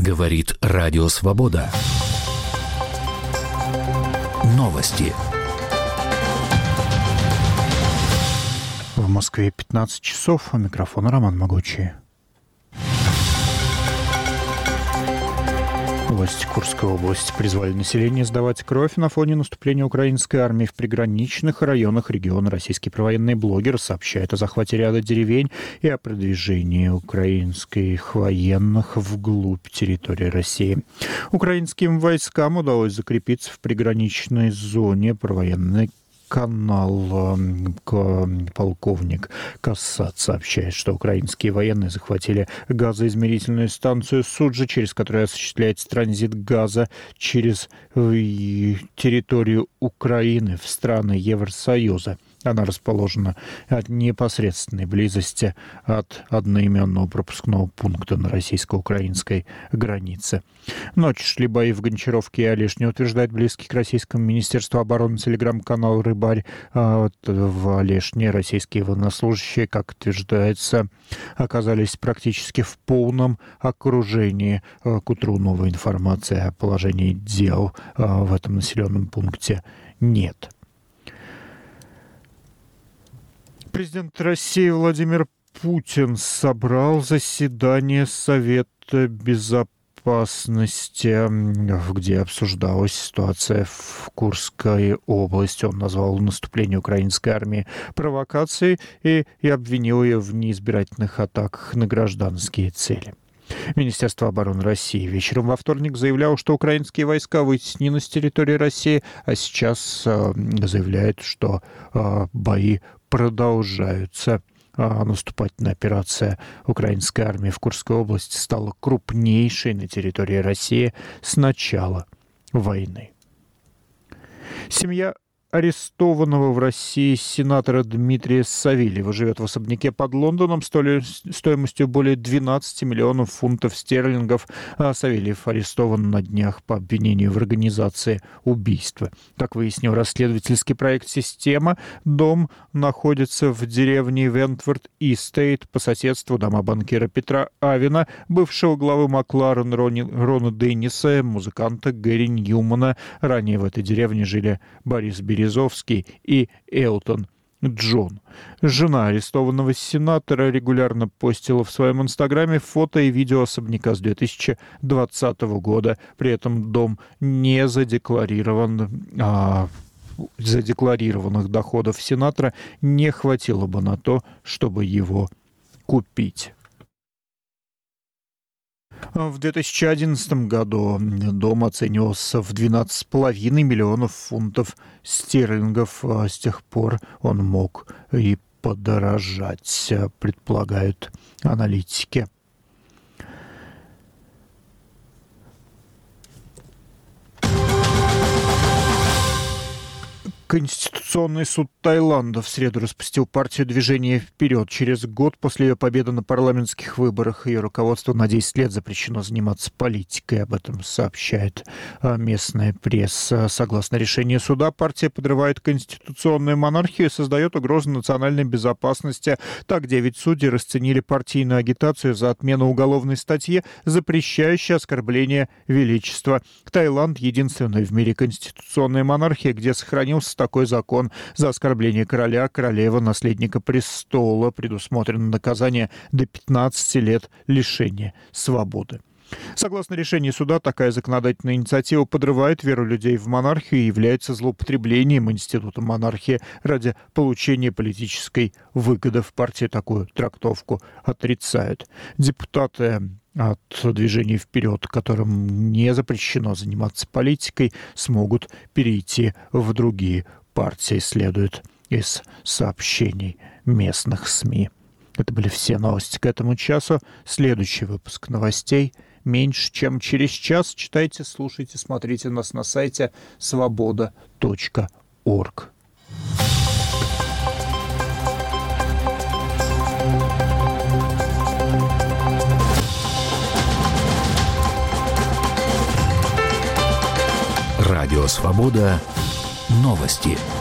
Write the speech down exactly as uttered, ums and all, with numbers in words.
Говорит Радио Свобода. Новости. В Москве пятнадцать часов. У микрофона Роман Могучий. Власти Курской области призвали население сдавать кровь на фоне наступления украинской армии в приграничных районах региона. Российский провоенный блогер сообщает о захвате ряда деревень и о продвижении украинских военных вглубь территории России. Украинским войскам удалось закрепиться в приграничной зоне. Провоенный канал полковник Кассат сообщает, что украинские военные захватили газоизмерительную станцию Суджа, через которую осуществляется транзит газа через территорию Украины в страны Евросоюза. Она расположена от непосредственной близости от одноименного пропускного пункта на российско-украинской границе. Ночью шли бои в Гончаровке и Олешне, утверждает близкий к российскому Министерству обороны телеграм-канал «Рыбарь». В Олешне российские военнослужащие, как утверждается, оказались практически в полном окружении. К утру новой информации о положении дел в этом населенном пункте нет. Президент России Владимир Путин собрал заседание Совета Безопасности, где обсуждалась ситуация в Курской области. Он назвал наступление украинской армии провокацией и, и обвинил ее в неизбирательных атаках на гражданские цели. Министерство обороны России вечером во вторник заявляло, что украинские войска вытеснены с территории России, а сейчас э, заявляет, что э, бои продолжаются. А наступательная операция украинской армии в Курской области стала крупнейшей на территории России с начала войны. Семья арестованного в России сенатора Дмитрия Савельева живет в особняке под Лондоном стоимостью более двенадцати миллионов фунтов стерлингов. А Савельев арестован на днях по обвинению в организации убийства. Как выяснил расследовательский проект «Система», дом находится в деревне Вентворд-Истейт по соседству дома банкира Петра Авина, бывшего главы Макларен Рони, Рона Денниса, музыканта Гэри Ньюмана. Ранее в этой деревне жили Борис Березовский и Элтон Джон. Жена арестованного сенатора регулярно постила в своем инстаграме фото и видео особняка с две тысячи двадцатого года. При этом дом не задекларирован, а задекларированных доходов сенатора не хватило бы на то, чтобы его купить. В две тысячи одиннадцатом году дом оценивался в двенадцать с половиной миллионов фунтов стерлингов. С тех пор он мог и подорожать, предполагают аналитики. Конституционный суд Таиланда в среду распустил партию «Движение вперед». Через год после ее победы на парламентских выборах ее руководству на десять лет запрещено заниматься политикой. Об этом сообщает местная пресса. Согласно решению суда, партия подрывает конституционную монархию и создает угрозу национальной безопасности. Так, девять судей расценили партийную агитацию за отмену уголовной статьи, запрещающей оскорбление величества. Таиланд — единственная в мире конституционная монархия, где сохранился такой закон. За оскорбление короля, королевы, наследника престола предусмотрено наказание до пятнадцати лет лишения свободы. Согласно решению суда, такая законодательная инициатива подрывает веру людей в монархию и является злоупотреблением института монархии ради получения политической выгоды. В партии такую трактовку отрицают. Депутаты от «Движения вперед», которым не запрещено заниматься политикой, смогут перейти в другие партии, следует из сообщений местных СМИ. Это были все новости к этому часу. Следующий выпуск новостей меньше чем через час. Читайте, слушайте, смотрите нас на сайте свобода точка орг. Радио «Свобода». Новости.